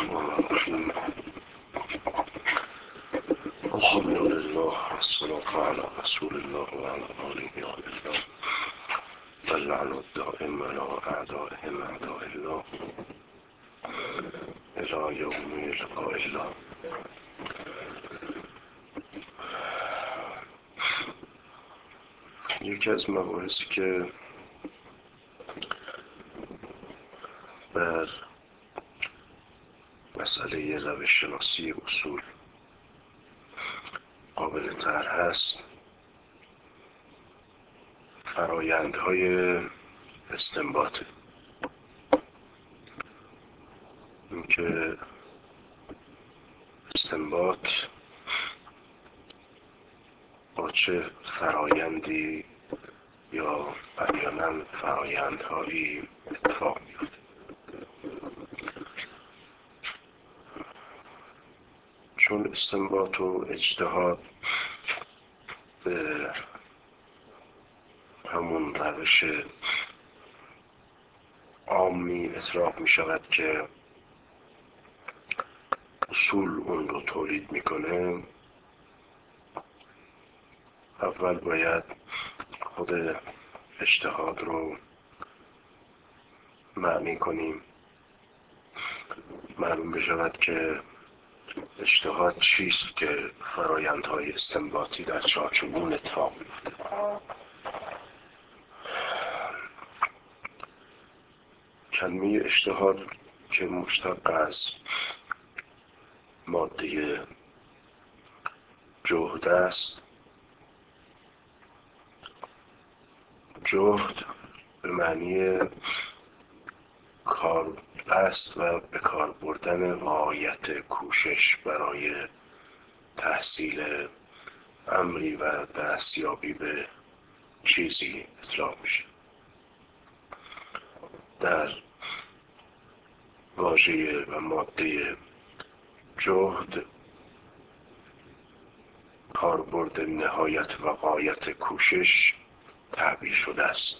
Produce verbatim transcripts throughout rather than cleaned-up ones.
الرحمن الرحیم. الحمد لله والصلاة على رسول الله وعلى آله الله واللعن الدائم على أعدائهم أعداء الله إلى يوم لقاء الله. یکی از مباحثی که بر مسئله روش شناسی اصول قابل طرح هست فرایندهای استنباطه. اینکه استنباط با چه فرایندی یا بیاناً فرایندهایی اتفاق میفته. چون استنباط و اجتهاد به همون روش عامی اطلاق می شود که اصول اون رو تولید میکنه، اول باید خود اجتهاد رو معنی کنیم، معلوم بشود که اجتهاد چیست که فرایندهای استنباطی در چارچوب اون اتفاق میفته. کلمه اجتهاد که مشتق از ماده جهد است، جهد به معنی کار است و به کار بردن غایت کوشش برای تحصیل امری و دستیابی به چیزی اطلاق میشه. در واژه و ماده جهد کاربرد نهایت و غایت کوشش تعبیر شده است.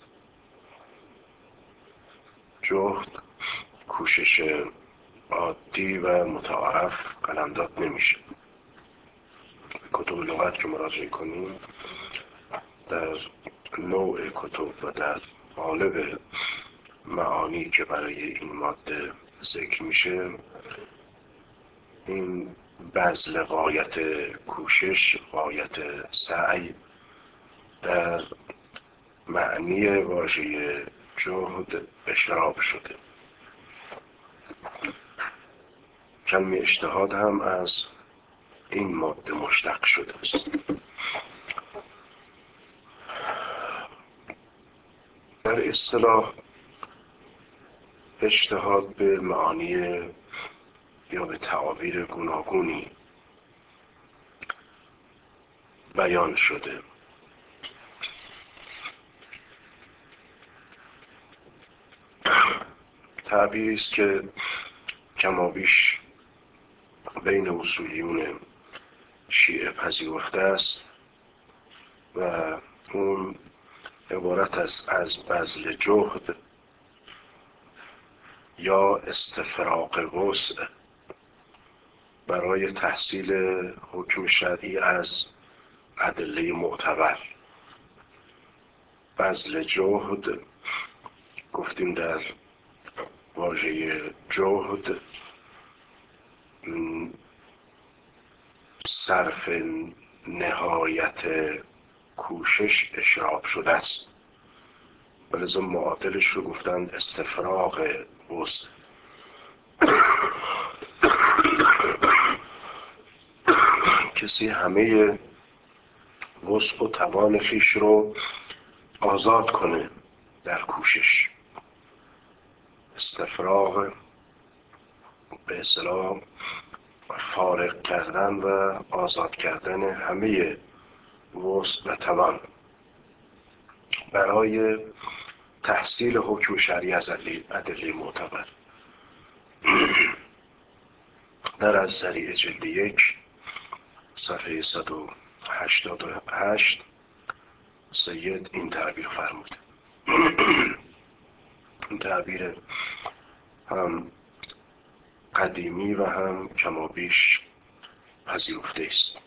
جهد کوشش عادی و متعارف قلمداد نمیشه. کتب لغت که مراجعه کنیم در نوع کتب و در قالب معانی که برای این ماده ذکر میشه، این بذل غایت کوشش، غایت سعی در معنی واژه جهد اشراب شده. کلمه اجتهاد هم از این ماده مشتق شده است. در اصطلاح اجتهاد به معانی یا به تعابیر گوناگونی بیان شده. تعبیری است که کمابیش بین اصولیون شیعه پذیرفته است و اون عبارت است از بذل جهد یا استفراغ وسع برای تحصیل حکم شرعی از ادله معتبر. بذل جهد گفتیم در واژه جهد صرف نهایت کوشش اشراب شده است، ولذا معادلش رو گفتند استفراغ وسع. کسی همه وسع و توان خویش رو آزاد کنه در کوشش. استفراغ به اصطلاح فارغ کردن و آزاد کردن همه وسع و توان برای تحصیل حکم شرعی از ادله معتبر. در از ذریعه جلد یک صفحه صد و هشتاد و هشت سید این تعبیر فرمود. این تعبیر هم قدیمی و هم کمابیش پذیرفته است.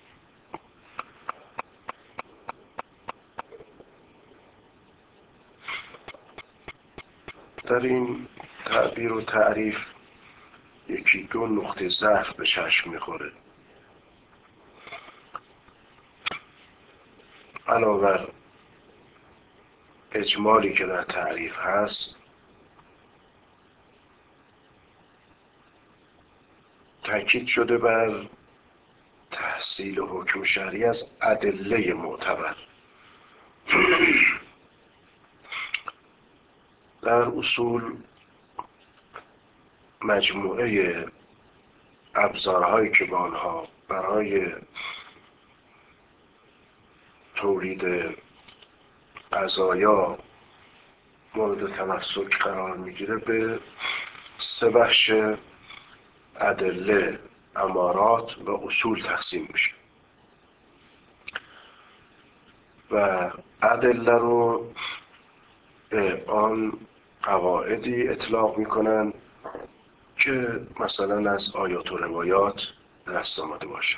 در این تعبیر و تعریف یکی دو نقطه ضعف به چشم میخوره. علاوه بر اجمالی که در تعریف هست، تاکید شده بر تحصیل حکم شرعی از ادله معتبر. در اصول مجموعه ابزارهایی که با آنها برای تولید قضایا مورد تمسک قرار میگیره به سه بخش ادله، امارات و اصول تقسیم میشه و ادله رو به آن قواعدی اطلاق میکنن که مثلا از آیات و روایات دست آمده باشه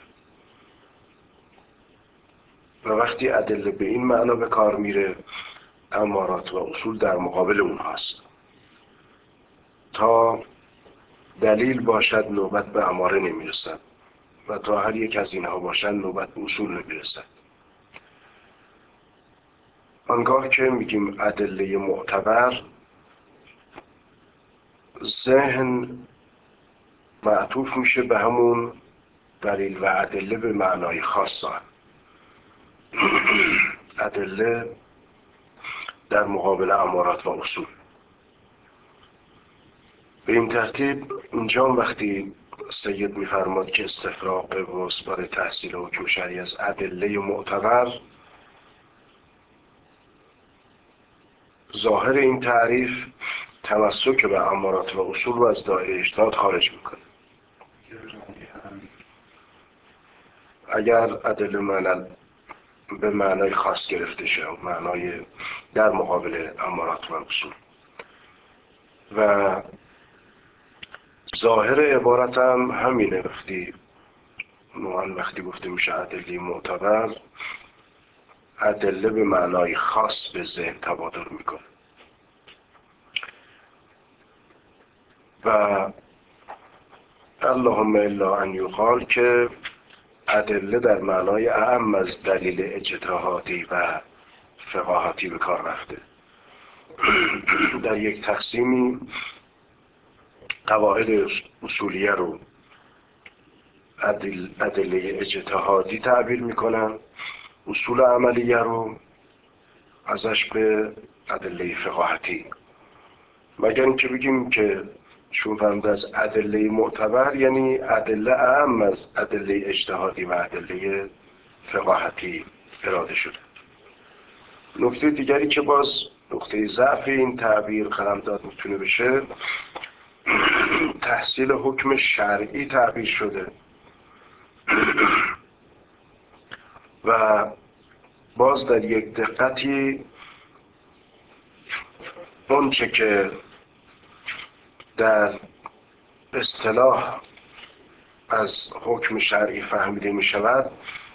و وقتی ادله به این معنا به کار میره، امارات و اصول در مقابل اون هست. تا دلیل باشد نوبت به اماره نمیرسد و تا هر یک از اینها باشد نوبت به اصول نمیرسد. آنگاه که میگیم ادله معتبر، ذهن معطوف میشه به همون دلیل و ادله به معنای خاص. ادله در مقابل امارات و اصول. به این ترتیب اینجا وقتی سید میفرماد که استفراغ واسه برای تحصیل حکم شرعی از ادله معتبر، ظاهر این تعریف تمسک به امارات و اصول و از دایره اجتهاد خارج میکنه. اگر ادله معنی به معنای خاص گرفته شه، معنای در مقابل امارات و اصول، و ظاهر عبارت هم همینه. وقتی نوعاً وقتی گفته میشه ادله معتبر، ادله به معنای خاص به ذهن تبادر میکنه و اللهم الا ان یقال که ادله در معنای اعم از دلیل اجتهادی و فقاهتی به کار رفته. در یک تقسیمی قواعد اصولیه رو ادله اجتهادی تعبیر میکنن، اصول عملیه رو ازش به ادله فقاهتی، مگر اینکه بگیم که چون فهمده از ادله معتبر یعنی ادله اعم از ادله اجتهادی و ادله فقاهتی اراده شده. نکته دیگری که باز نقطه ضعف این تعبیر قلمداد میتونه بشه، تحصیل حکم شرعی تعبیر شده و باز در یک دقتی اون چه که در اصطلاح از حکم شرعی فهمیده می شود،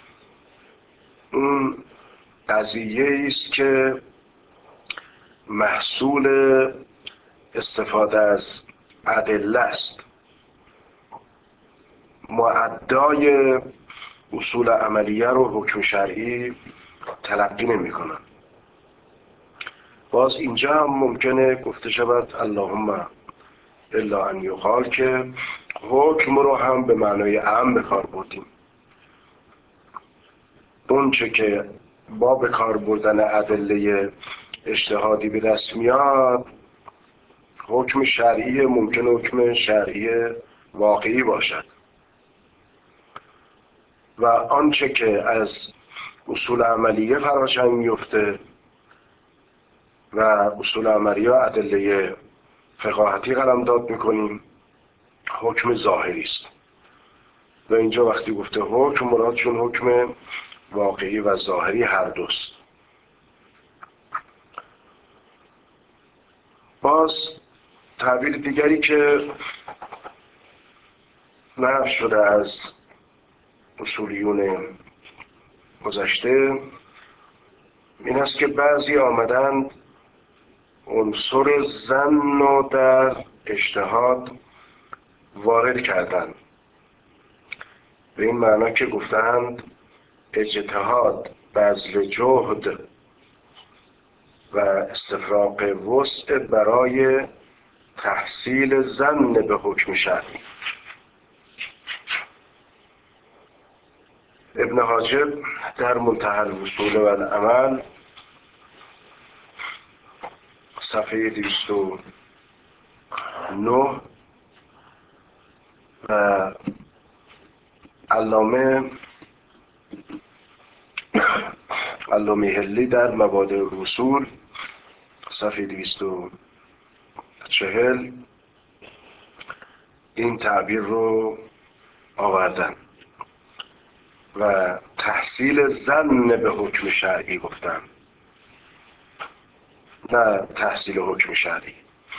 اون قضیه است که محصول استفاده از ادله است، معدای اصول عملیه رو حکم شرعی تلقی نمی کنن. باز اینجا هم ممکنه گفته شود اللهم الا ان یقال که حکم رو هم به معنای اعم به کار بردیم. اون چه که با به کار بردن ادله اجتهادی به دست میاد حکم شرعی، ممکن حکم شرعی واقعی باشد و آنچه که از اصول عملیه فراچنگ میفته و اصول عملیه ادله فقاهتی قلمداد میکنیم حکم ظاهری است. و اینجا وقتی گفته حکم، مرادشون حکم واقعی و ظاهری هر دوست. باز تعبیر دیگری که نقل شده از اصولیون گذشته این است که بعضی آمدند عنصر ظن رو در اجتهاد وارد کردند، به این معنا که گفتند اجتهاد بذل جهد و استفراغ وسع برای تحصیل ظن به حکم شرعی. ابن حاجب در منتهی الوصول و العمل صفحه دویست و نه و علامه علامه هلی در مبادئ الوصول صفحه دویست و چهل این تعبیر رو آوردن و تحصیل ظن به حکم شرعی گفتن، نه تحصیل حکم شرعی.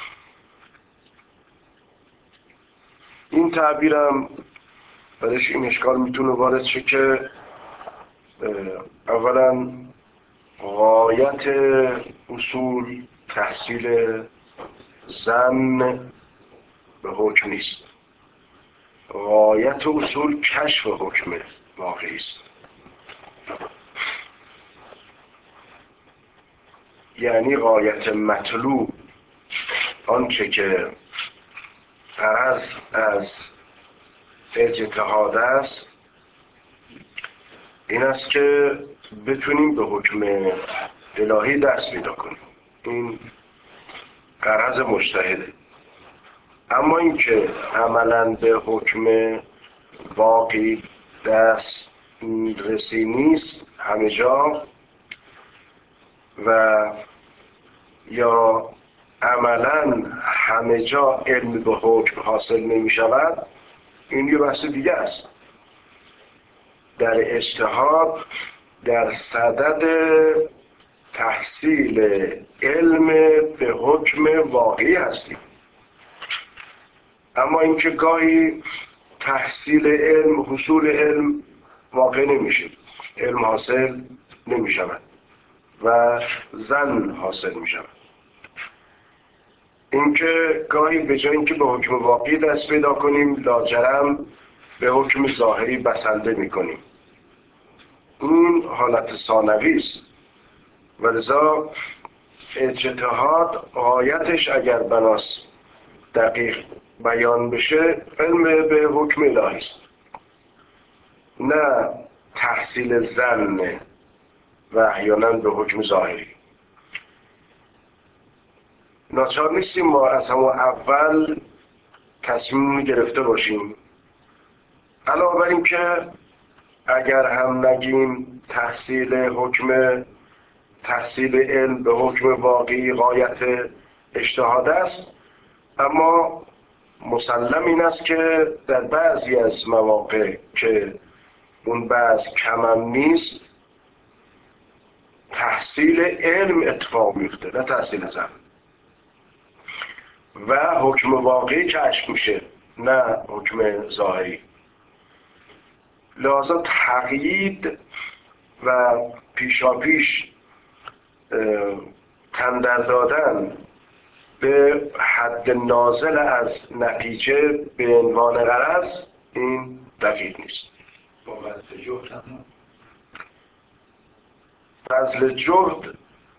این تعبیرم برایش این اشکال میتونه وارد شه که اولا غایت اصول تحصیل ظن به حکم نیست، غایت اصول کشف حکم واقعی است. یعنی غایت مطلوب، آنچه که غرض از اجتهاد است، این است که بتونیم به حکم الهی دست پیدا کنیم. این غرض مجتهده. اما اینکه عملاً به حکم واقعی دست رسی نیست همه جا و یا عملاً همه جا علم به حکم حاصل نمی شود، این یه بحث دیگه است. در اجتهاد در صدد تحصیل علم به حکم واقعی هستیم، اما اینکه گاهی تحصیل علم، حصول علم واقع نمیشه، علم حاصل نمی شود و ظن حاصل می شود. اینکه گاهی به جای اینکه به حکم واقعی دست پیدا کنیم، لاجرم به حکم ظاهری بسنده می کنیم. این حالت ثانوی است و لذا اجتهاد غایتش اگر بناس دقیق بیان بشه علم به حکم الهی است، نه تحصیل ظن و احیانا به حکم ظاهری. ناچار نیستیم ما از همون اول تصمیم گرفته باشیم، علاوه بر این که اگر هم نگیم تحصیل حکم تحصیل علم به حکم واقعی غایت اجتهاد است، اما مسلم این است که در بعضی از مواقع که اون بعض کمم نیست تحصیل علم اتفاق میفته، نه تحصیل ظن، و حکم واقعی کشف میشه نه حکم ظاهری. لذا تقیید و پیشا پیش تندر دادن به حد نازل از نتیجه به عنوان غرض این دقیق نیست. با بذل جهد هم بذل جهد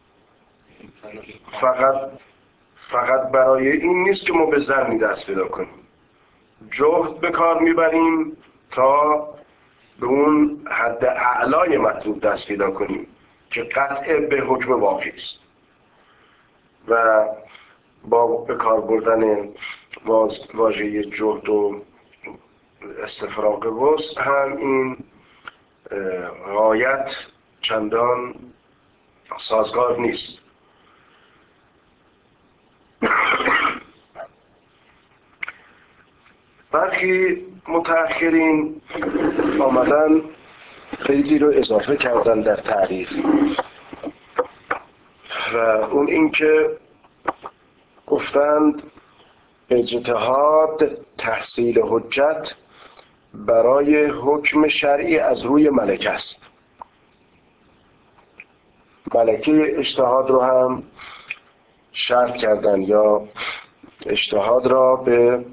فقط فقط برای این نیست که ما به ظنی دست پیدا کنیم، جهد به کار میبریم تا به اون حد اعلای مطلوب دست پیدا کنیم که قطع به حکم واقعی است و با به کار بردن واژه جهد و استفراغ وسع هم این غایت چندان سازگار نیست. برخی متأخرین آمدن قیدی رو اضافه کردن در تعریف و اون اینکه گفتند اجتهاد تحصیل حجت برای حکم شرعی از روی ملکه است. ملکه اجتهاد رو هم شرط کردن یا اجتهاد را به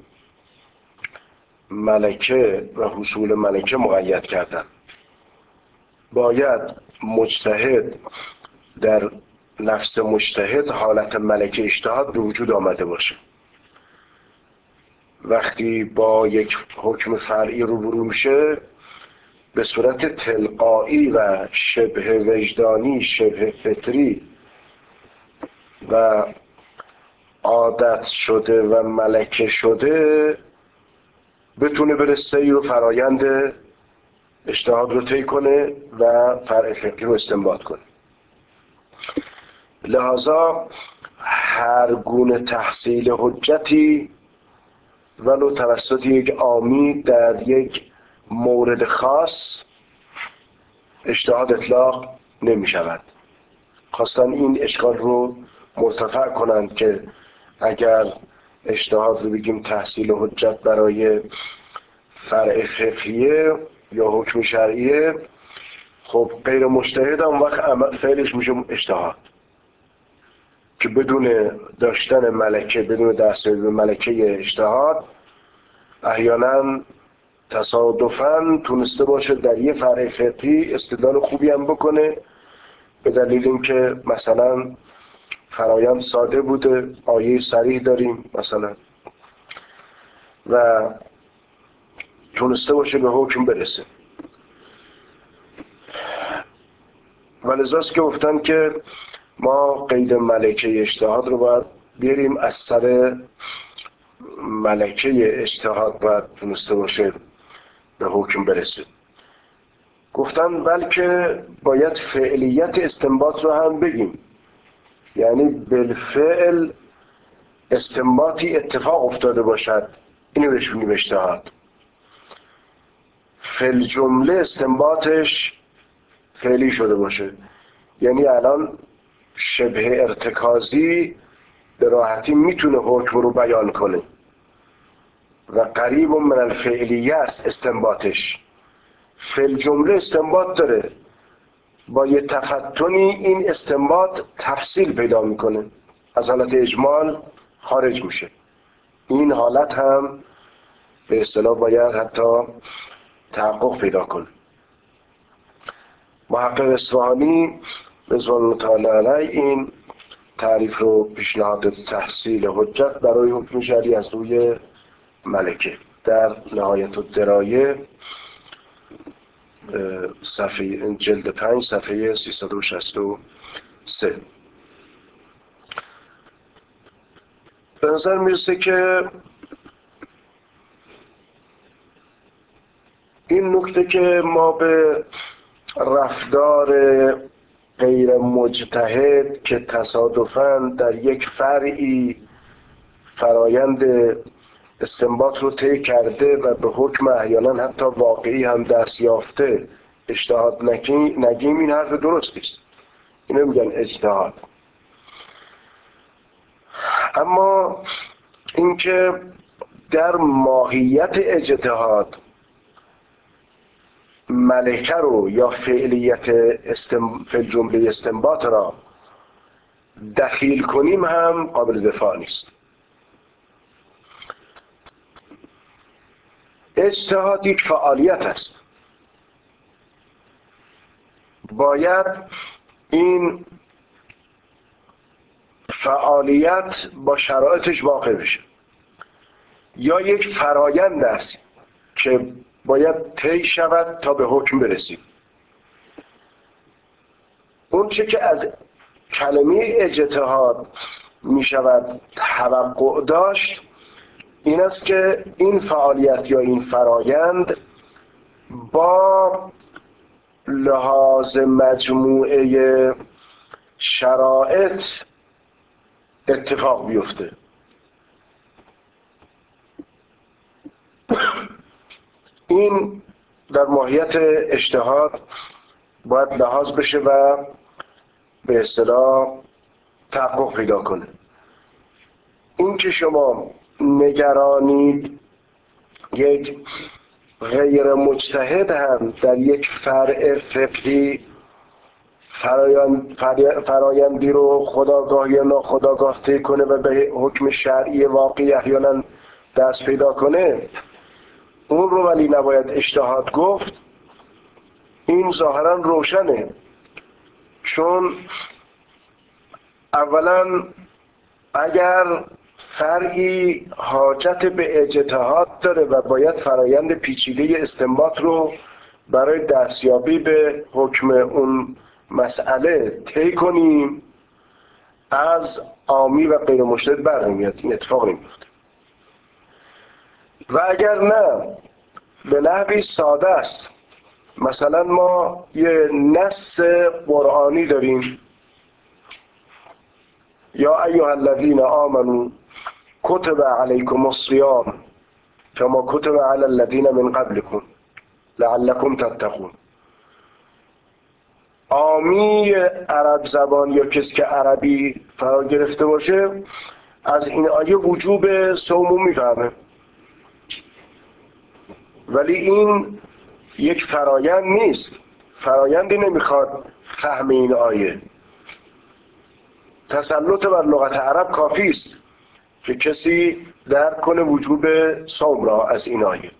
ملکه و حصول ملکه مقید کردن. باید مجتهد در نفس مجتهد حالت ملکه اجتهاد به وجود آمده باشه. وقتی با یک حکم فرعی روبرو میشه به صورت تلقایی و شبه وجدانی، شبه فطری و عادت شده و ملکه شده بتونه بره سیر و فرایند اجتهاد رو طی کنه و فرع فقهی رو استنباط کنه. لذا هر گونه تحصیل حجتی ولو توسط یک عامی در یک مورد خاص اجتهاد اطلاق نمی شود. خواستن این اشکال رو مرتفع کنند که اگر اجتهاد رو بگیم تحصیل حجت برای فرع فقهیه یا حکم شرعیه، خب غیر مجتهد هم وقت عمل فعلش میشه اجتهاد که بدون داشتن ملکه، بدون دستیابی به ملکه اجتهاد احیانا تصادفاً تونسته باشه در یه فرع فقهی استدلال خوبی هم بکنه به دلیل اینکه مثلا فرایند ساده بوده، آیه صریح داریم مثلا و تونسته باشه به حکم برسه. و لذاست که گفتن که ما قید ملکه اجتهاد رو باید بیاریم از سر ملکه اجتهاد باید تونسته باشه به حکم برسه. گفتن بلکه باید فعلیت استنباط رو هم بگیم، یعنی بالفعل استنباطی اتفاق افتاده باشد، اینو بهش میگیم اجتهاد. فعل جمله استنباطش فعلی شده باشه، یعنی الان شبه ارتکازی به راحتی میتونه حکم رو بیان کنه و قریب من الفعلیه است استنباطش. فعل جمله استنباط داره، با یه تفتنی این استنباط تفصیل پیدا میکنه، از حالت اجمال خارج میشه. این حالت هم به اصطلاح باید حتی تحقق پیدا کنه. محقق اصفهانی رضوان الله تعالی علیه این تعریف رو پیشنهاد تحصیل حجت برای حکم شرعی از روی ملکه در نهایت الدرایه صفحه جلد پنج صفحه سیصد و شصت و سه. به نظر میرسه که این نکته که ما به رفتار غیر مجتهد که تصادفاً در یک فرعی فرایند استنباط رو طی کرده و به حکم احیانا حتی واقعی هم دست یافته اجتهاد نگیم، این حرف درست است. اینو میگن اجتهاد. اما اینکه در ماهیت اجتهاد ملکه رو یا فعلیت استم... فعل جمله استنباط را دخیل کنیم هم قابل دفاع نیست. اجتهاد یک فعالیت است، باید این فعالیت با شرایطش واقع بشه، یا یک فرایند است که باید طی شود تا به حکم برسیم. اون چه که از کلمه اجتهاد می شود توقع داشت این است که این فعالیت یا این فرایند با لحاظ مجموعه شرایط اتفاق بیفته. این در ماهیت اجتهاد باید لحاظ بشه و به اصطلاح تحقق پیدا کنه. این که شما نگرانید یک غیر مجتهد هم در یک فرع فقهی فرایند فرایندی رو خودآگاه یا ناخودآگاه طی کنه و به حکم شرعی واقعی احیانا دست پیدا کنه، اون رو ولی نباید اجتهاد گفت. این ظاهرا روشنه، چون اولا اگر فرعی حاجت به اجتهاد داره و باید فرایند پیچیده استنباط رو برای دستیابی به حکم اون مسئله طی کنیم، از عامی و غیر مجتهد برنمیاد، این اتفاق نمیفته. و اگر نه به نحوی ساده است، مثلا ما یه نص قرآنی داریم، یا ایها الذین آمنوا کتب علیکم الصیام کما کتب علی الذین من قبلکم لعلکم تتقون. عامی عرب زبان یا کسی که عربی فرا گرفته باشه از این آیه وجوب صوم میفهمه، ولی این یک فرایند نیست، فرایندی نمیخواد فهم این آیه. تسلط بر لغت عرب کافی است که کسی درک کنه وجوب صوم را از این آیه.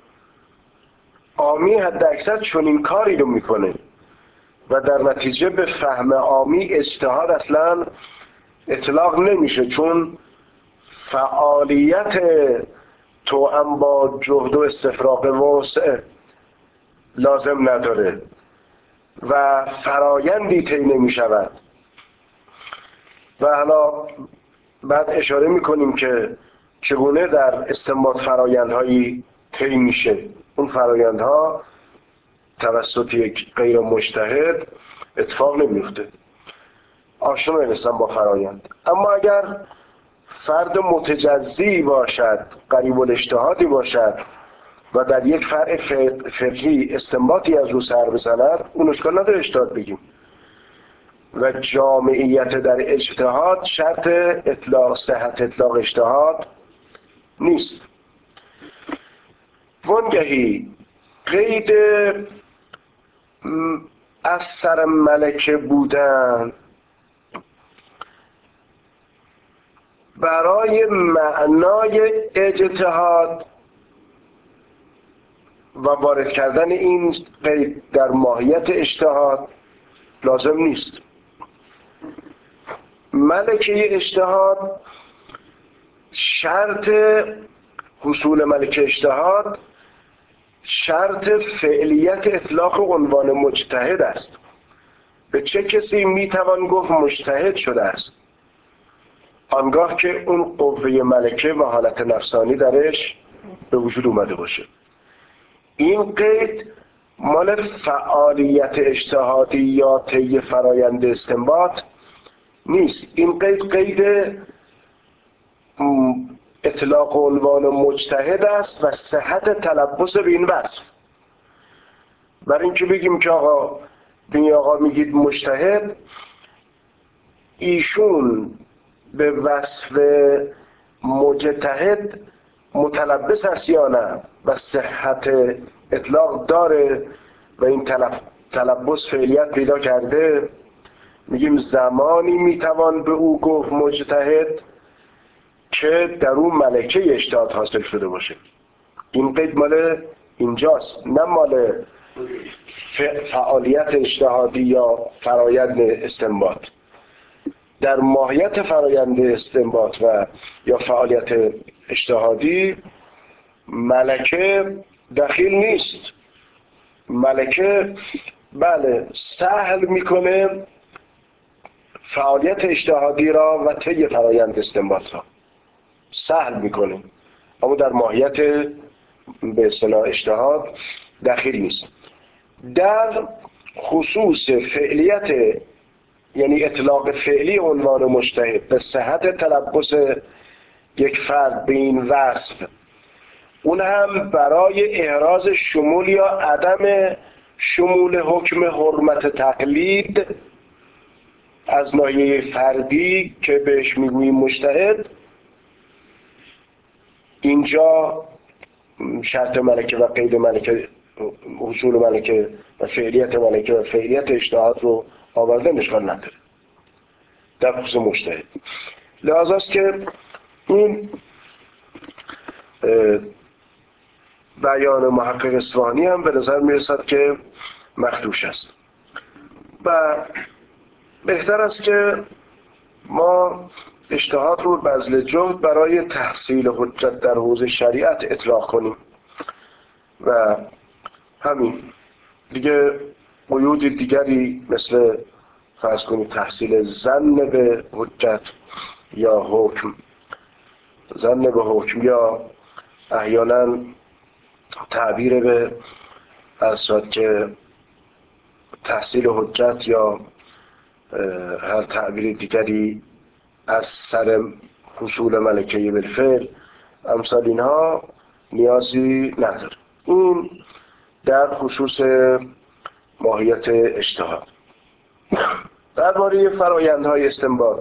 عامی حد اکثر چنین کاری رو میکنه و در نتیجه به فهم عامی اجتهاد اصلا اطلاق نمیشه، چون فعالیت توأم با جهد و استفراغ وسع لازم نداره و فرایندی طی نمیشود. و حالا بعد اشاره میکنیم که چگونه در استنباط فرایندهایی طی میشه. اون فرایندها توسط یک غیر مجتهد اتفاق نمیفته، آشنا نمیستن با فرایند. اما اگر فرد متجزی باشد، قریب الاجتهادی باشد و در یک فرع فقهی استنباطی از رو سر بزند، اون اشکال نداره اجتهاد بگیم. و جامعیت در اجتهاد شرط اطلاق صحت اطلاق اجتهاد نیست. وانگهی قید از سر ملکه بودن برای معنای اجتهاد و وارد کردن این قید در ماهیت اجتهاد لازم نیست. ملکه اجتهاد، شرط حصول ملکه اجتهاد شرط فعلیت اطلاق عنوان مجتهد است. به چه کسی میتوان گفت مجتهد شده است؟ آنگاه که اون قوه ملکه و حالت نفسانی درش به وجود اومده باشه. این قید مال فعالیت اجتهادی یا طی فرایند استنباط نیست. این قید قید اطلاق عنوان مجتهد است و صحت تلبس به این وصف. برای اینکه بگیم که آقا بین آقا میگید مجتهد، ایشون به وصف مجتهد متلبس است یا نه و صحت اطلاق داره و این تلبس فعلیت پیدا کرده، میگیم زمانی میتوان به او گفت مجتهد که در اون ملکه اجتهاد حاصل شده باشه. این قید مال اینجاست، نه مال فعالیت اجتهادی یا فرایند استنباط. در ماهیت فرایند استنباط و یا فعالیت اجتهادی ملکه دخیل نیست. ملکه بله سهل میکنه فعالیت اجتهادی را و طی فرایند استنباط را سهل میکنه، اما در ماهیت به اصطلاح اجتهاد دخیل نیست. در خصوص فعلیت یعنی اطلاق فعلی عنوان مجتهد به صحت تلبس یک فرد به این وصف، اون هم برای احراز شمول یا عدم شمول حکم حرمت تقلید از ناحیه فردی که بهش میگوییم مجتهد، اینجا شرط ملکه و قید ملکه، حصول ملکه و فعلیت ملکه و فعلیت اجتهاد رو آوردن اشکال نداره در خصوص مجتهد. لحاظ است که این بیان محقق اصفهانی هم به نظر میرسد که مخدوش است و بهتر است که ما اجتهاد رو بذل جهد برای تحصیل حجت در حوزه شریعت اطلاق کنیم و همین دیگه. قیود دیگری مثل فرض کنید تحصیل ظن به حجت یا حکم، ظن به حکم یا احیانا تعبیر به اصاد که تحصیل حجت یا هر تعبیر دیگری از سر حصول ملکه بالفعل، امثال اینها نیازی نداره. این در خصوص ماهیت اجتهاد. درباره فرآیندهای استنباط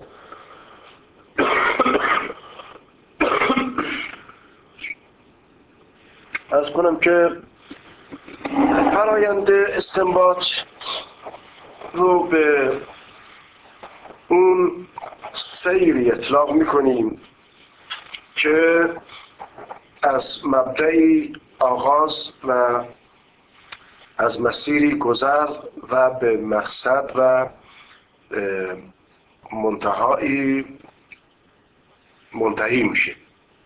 عرض کنم که فرآیند استنباط رو به اون سیری اطلاق می‌کنیم که از مبدأی آغاز و از مسیری گذر و به مقصد و منتهایی منتهی میشه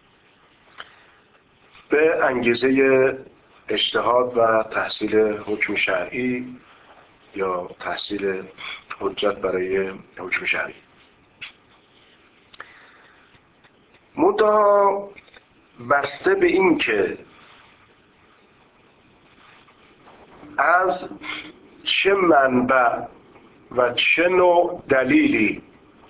به انگیزه اجتهاد و تحصیل حکم شرعی یا تحصیل حجت برای حکم شرعی. منتها بسته به این که از چه منبع و چه نوع دلیلی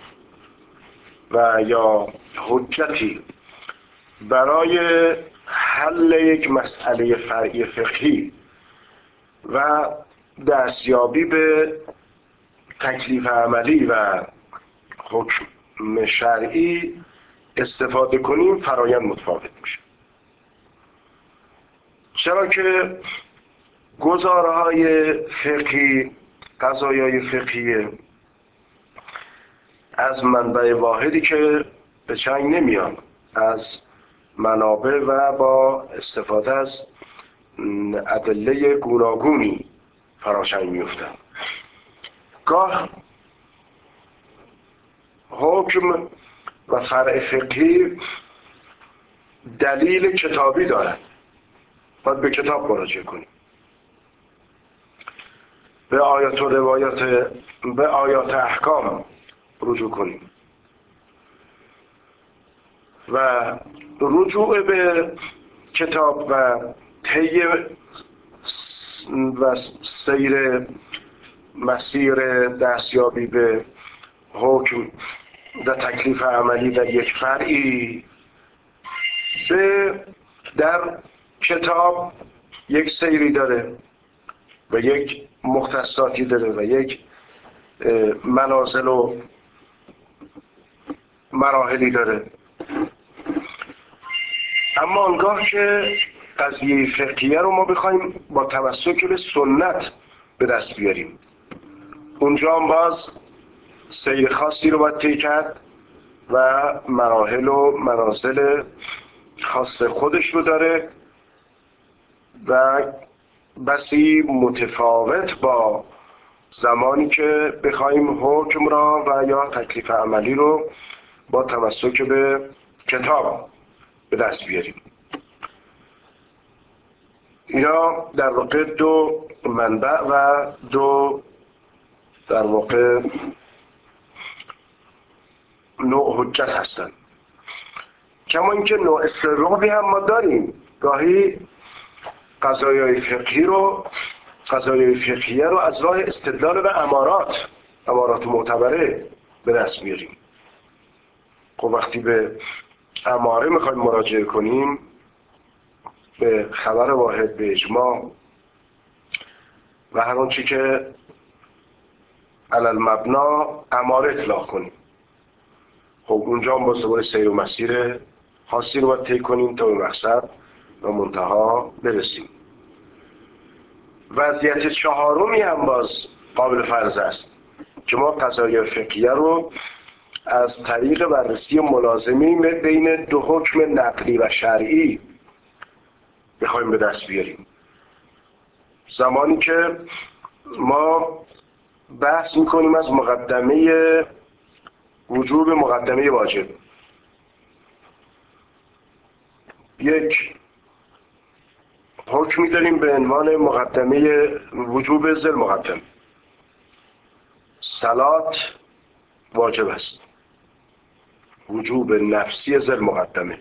و یا حجتی برای حل یک مسئله فرعی فقهی و دستیابی به تکلیف عملی و حکم شرعی استفاده کنیم فرایند متفاوت میشه. چرا که گزارهای فقهی، قضایای فقهی از منبع واحدی که به چنگ نمیان، از منابع و با استفاده از ادله گوناگونی فراشنگ میفتند. گاه حکم و فرع فقهی دلیل کتابی دارد، باید به کتاب مراجعه کنیم، به آیات و روایات، به آیات احکام رجوع کنیم و رجوع به کتاب و طی و سیر مسیر دستیابی به حکم و تکلیف عملی در یک فرعی به در کتاب یک سیری داره و یک مختصاتی داره و یک منازل و مراحلی داره. اما آنگاه که قضیه فقهیه رو ما بخوایم با تمسک به سنت به دست بیاریم، اونجا هم باز سیر خاصی رو باید طی کرد و مراحل و منازل خاص خودش رو داره و بسی متفاوت با زمانی که بخوایم حکم را و یا تکلیف عملی رو با تمسک به کتاب به دست بیاریم. اینا در واقع دو منبع و دو در واقع نوع حجت هستند. کما اینکه نوع استدلالی هم ما داریم، گاهی قضایای فقهی رو قضایای فقهیه رو از راه استدلال به امارات امارات معتبره به دست میاریم. خب وقتی به اماره میخوایم مراجعه کنیم، به خبر واحد، به اجماع و هر آنچه که علل مبنا اماره اطلاق کنیم، خب اونجا هم باز دوباره سیر و مسیر خاصی رو باید طی کنیم تا به مقصد و منتها برسیم. وضعیت چهارمی هم باز قابل فرض است که ما قضایا فقهیه رو از طریق بررسی ملازمه بین دو حکم نقلی و شرعی بخوایم به دست بیاریم. زمانی که ما بحث میکنیم از مقدمه وجوب مقدمه واجب، یک حکمی داریم به عنوان مقدمه وجوب ذی المقدمه. صلات واجب است، وجوب نفسی ذی المقدمه.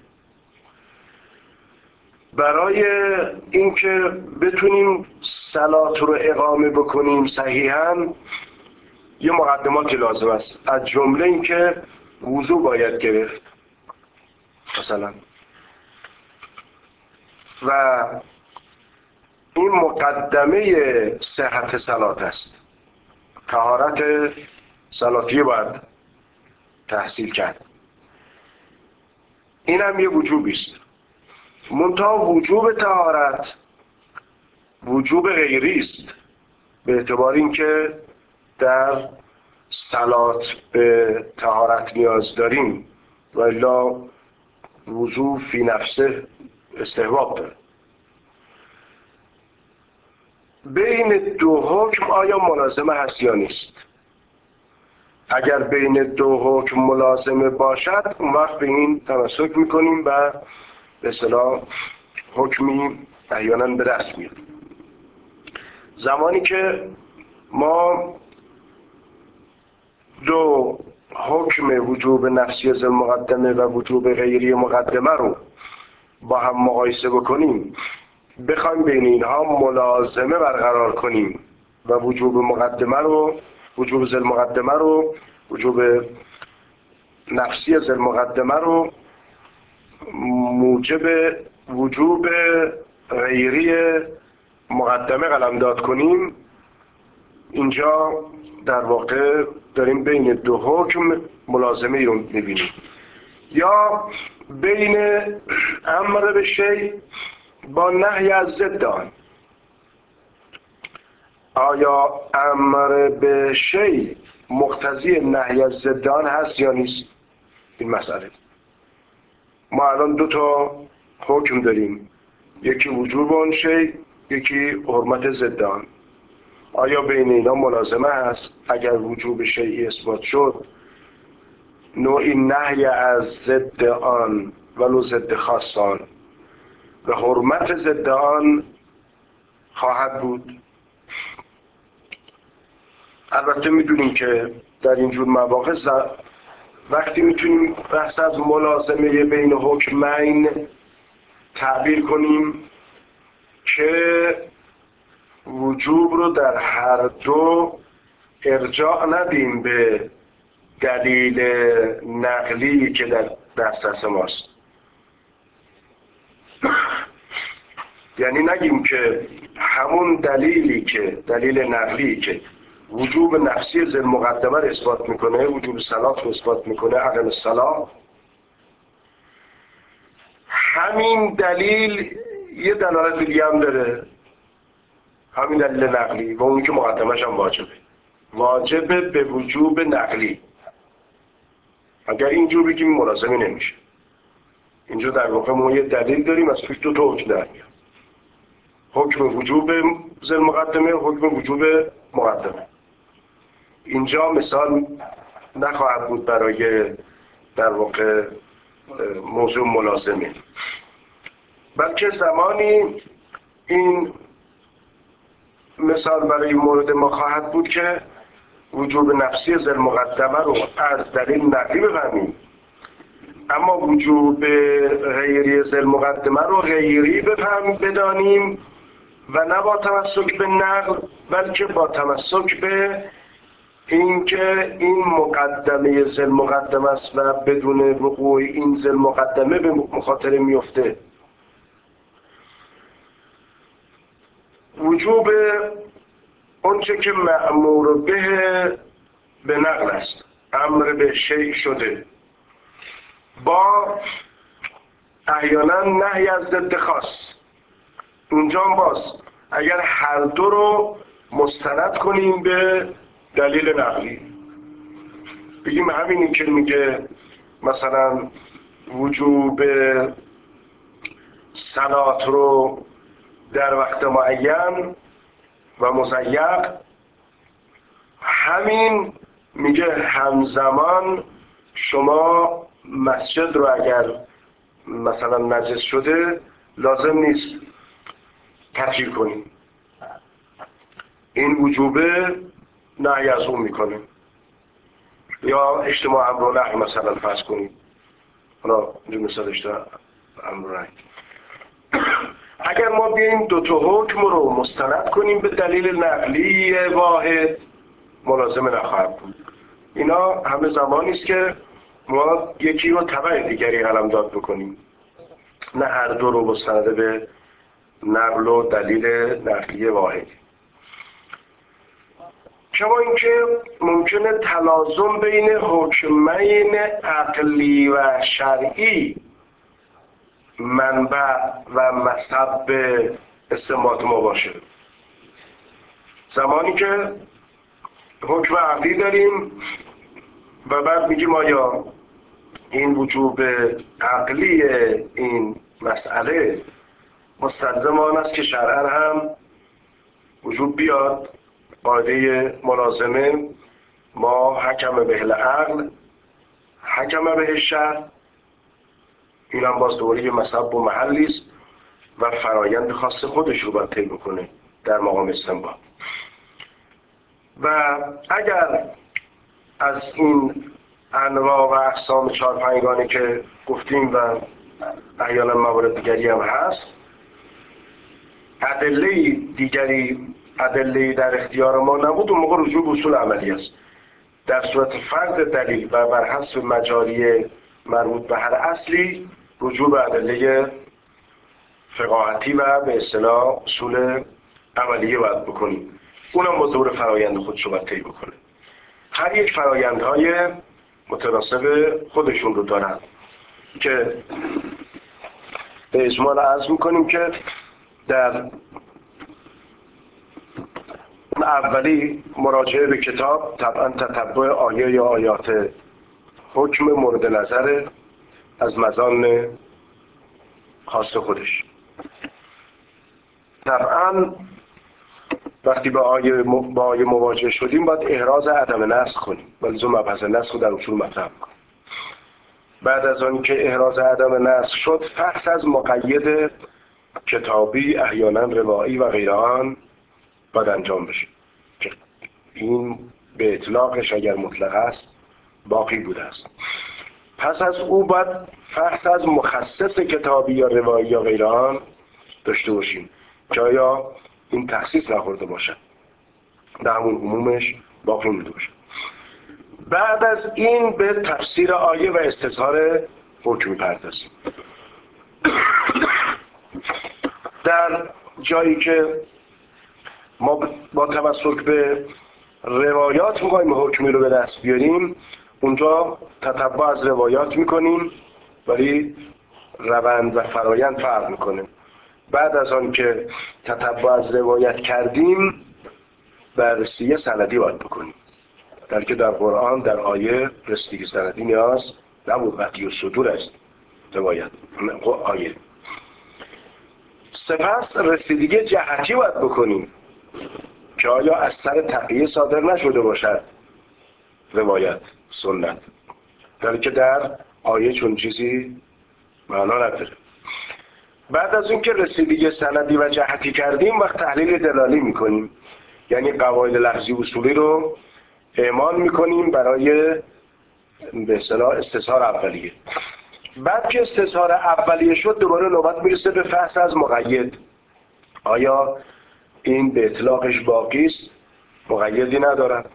برای اینکه بتونیم صلات رو اقامه بکنیم صحیحاً یه مقدماتی لازم است، از جمله اینکه وضو باید گرفت مثلا، و این مقدمه صحت صلات است. طهارت صلاتی باید تحصیل کرد، این هم یه وجوبی است. منتها وجوب طهارت وجوب غیری است، به اعتبار اینکه در صلات به طهارت نیاز داریم و الا وضو فی نفسه استحباب داره. بین دو حکم آیا ملازمه هست یا نیست؟ اگر بین دو حکم ملازمه باشد اون وقت به این تمسک میکنیم و به اصطلاح حکمی احیانا به دست میاریم. زمانی که ما دو حکم وجوب نفسی ذی المقدمه و وجوب غیری مقدمه رو با هم مقایسه بکنیم، بخوایم بین اینها ملازمه برقرار کنیم و وجوب مقدمه رو وجوب ذی المقدمه رو وجوب نفسی ذی المقدمه رو موجب وجوب غیری مقدمه قلمداد کنیم، اینجا در واقع داریم بین دو حکم ملازمه رو میبینیم. یا بین امر به شیء با نهی از ضد آن. آیا امر به شیء مقتضی نهی از ضد آن هست یا نیست؟ این مسئله. ما الان دو تا حکم داریم، یکی وجوب آن شیء، یکی حرمت ضد آن. آیا بین اینا ملازمه هست؟ اگر وجوب شیء اثبات شد، نوعی نهی از ضد آن ولو ضد خاص آن و حرمت ضد آن خواهد بود. البته میدونیم که در اینجور مواقع وقتی میتونیم بحث از ملازمه بین حکمین تعبیر کنیم که وجوب رو در هر دو ارجاع ندیم به دلیل نقلی که در دسترس ماست. یعنی نگیم که همون دلیلی که دلیل نقلی که وجوب نفسی ذی المقدمه رو اثبات میکنه، وجوب صلات رو اثبات میکنه، اقم الصلاة، همین دلیل یه دلالت دیگه هم داره، همین دلیل نقلی و اون که مقدمش هم واجبه واجبه به وجوب نقلی. اگر اینجور بگیم ملازمه نمیشه. اینجا در واقع ما یه دلیل داریم از توش دو تا حکم در میاد، حکم وجوب ذی المقدمه، حکم وجوب مقدمه. اینجا مثال نخواهد بود برای در واقع موضوع ملازمه، بلکه زمانی این مثال برای مورد ما خواهد بود که وجوب نفسی ذی المقدمه رو از دلیل نقلی بفهمیم، اما وجوب غیری ذی المقدمه رو غیری بفهم بدانیم و نه با تمسک به نقل، بلکه با تمسک به اینکه این مقدمه ذی المقدمه است و بدون وقوع این ذی المقدمه به مخاطره میفته. وجوب اونچه که مأمور به به نقل است، امر به شیء شده، با احیانا نهی از ضد خاص. اونجا هم باز اگر هر دو رو مستند کنیم به دلیل نقلی، بگیم همینی که میگه مثلا وجوب صلات رو در وقت معین و مضیق، همین میگه همزمان شما مسجد رو اگر مثلا نجس شده لازم نیست تطهیر کنیم. این وجوبه نهی از اون میکنه. یا اجتماع امر و نهی مثلا فرض کنیم، حالا اینجا مثال اجتماع امر و نهی. اگر ما بیاییم دو تا حکم رو مستند کنیم به دلیل نقلی واحد، ملازم نخواهد بود. اینا همه زمانی است که ما یکی رو تبع دیگری قلمداد بکنیم، نه هر دو رو مستند به نقل و دلیل نقلی واحد. کما اینکه ممکنه تلازم بین حکمین عقلی و شرعی منبع و مصب استنباط ما باشه. زمانی که حکم عقلی داریم و بعد میگیم آیا این وجوب عقلی این مسئله مستلزم آن است که شرعاً هم وجوب بیاد. قاعده ملازمه ما حکم به العقل حکم به الشرع، این هم باز دوره مصب و محلی است و فرایند خاص خودش رو باید طی بکنه در مقام استنباط. و اگر از این انواع و اقسام چهار پنجگانه که گفتیم و احیانا موارد دیگری هم هست، ادله دیگری ادله در اختیار ما نبود، اون موقع رجوع به اصول عملی است. در صورت فرض دلیل و بر حسب مجاری مربوط به هر اصلی، رجوع به ادله فقاهتی و به اصطلاح اصول عملیه باید بکنیم. اونم با دور فرایند خودش رو باید طی بکنه. هر یک فرایندهای متناسب خودشون رو دارن که به اجمال عرض میکنیم که در اولی مراجعه به کتاب، طبعا تتبع آیه یا آیات حکم مورد نظر از مزان خاص خودش. طبعا وقتی با آیه با آیه مواجه شدیم باید احراز عدم نسخ کنیم، ولزوم مبحث نسخ رو در اصول مطرح کنیم. بعد از آن که احراز عدم نسخ شد، فحص از مقید کتابی احیانا روایی و غیر آن باید انجام بشه که این به اطلاقش اگر مطلق است باقی بوده است. پس از او باید فحص از مخصص کتابی یا روایی یا غیر آن داشته باشیم که آیا این تخصیص نخورده باشد، در همون عمومش باقی مونده باشد. بعد از این به تفسیر آیه و استظهار حکم می‌پردازیم. در جایی که ما با توسط به روایات می‌خوایم حکمی رو به دست بیاریم، اونجا تتبع از روایات می‌کنیم، ولی روند و فرایند فرق می‌کنه. بعد از آن که تتبع از روایت کردیم، بررسی سندی باید بکنیم. در که در قرآن در آیه رسیدگی سندی نیاز نبود، قطعی و صدور است روایت آیه. سپس رسیدگی جهتی باید بکنیم که آیا از سر تقیه صادر نشده باشد روایت سنت، در که در آیه چون چیزی معنا نداره. بعد از اون که رسیدگی سندی و جهتی کردیم، وقت تحلیل دلالی میکنیم، یعنی قواعد لفظی اصولی رو اعمال میکنیم برای به اصطلاح استظهار اولیه. بعد که استظهار اولیه شد، دوباره نوبت میرسه به فحص از مقید. آیا این به اطلاقش باقی است، مقیدی ندارد؟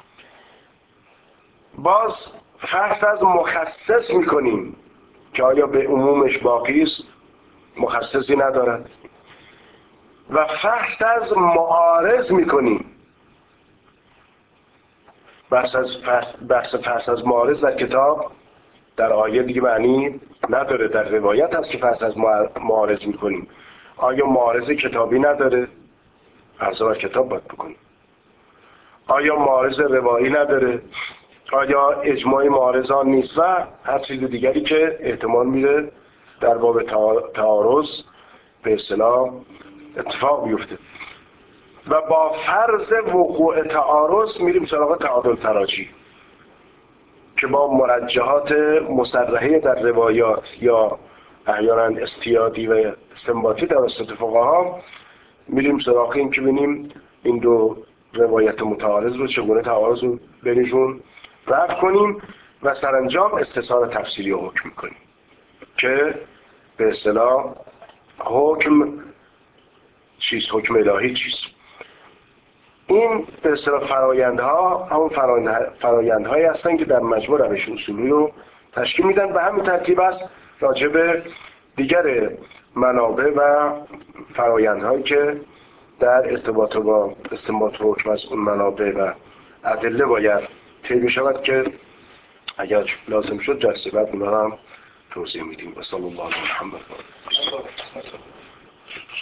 باز فحص از مخصص میکنیم که آیا به عمومش باقی است، مخصصی ندارد؟ و فحص از معارض میکنیم. بحث از بحث فحص از معارض در کتاب در آیه دیگه معنی نداره، در روایت هست که فرض از معارض میکنیم. آیا معارض کتابی نداره؟ فرض بر کتاب باید بکنیم. آیا معارض روایی نداره؟ آیا اجماع معارضان نیست؟ و هر چیز دیگری که احتمال میره در باب تعارض به اصطلاح اتفاق بیفته. و با فرض وقوع تعارض میریم سراغ تعادل تراجی که با مرجحات مصرحه در روایات یا احیانا استیادی و استنباطی توسط فقها میریم سراغ این که ببینیم این دو روایت متعارض رو چگونه تعارض رو بینشون رفع کنیم و سرانجام استثار تفصیلی رو حکم کنیم که به اصطلاح حکم چیست، حکم الهی چیست. این به اصطلاح فرآیندها همون فرآیندهایی هستن که در مجموع روش اصولی رو تشکیل میدن. به همین ترتیب است راجع به دیگر منابع و فرآیندهایی که در ارتباط با استنباط حکم از اون منابع و ادله باید طی بشود که اگر لازم شد جلسه بعد اونها هم توضیح میدیم. و صلی الله علی محمد.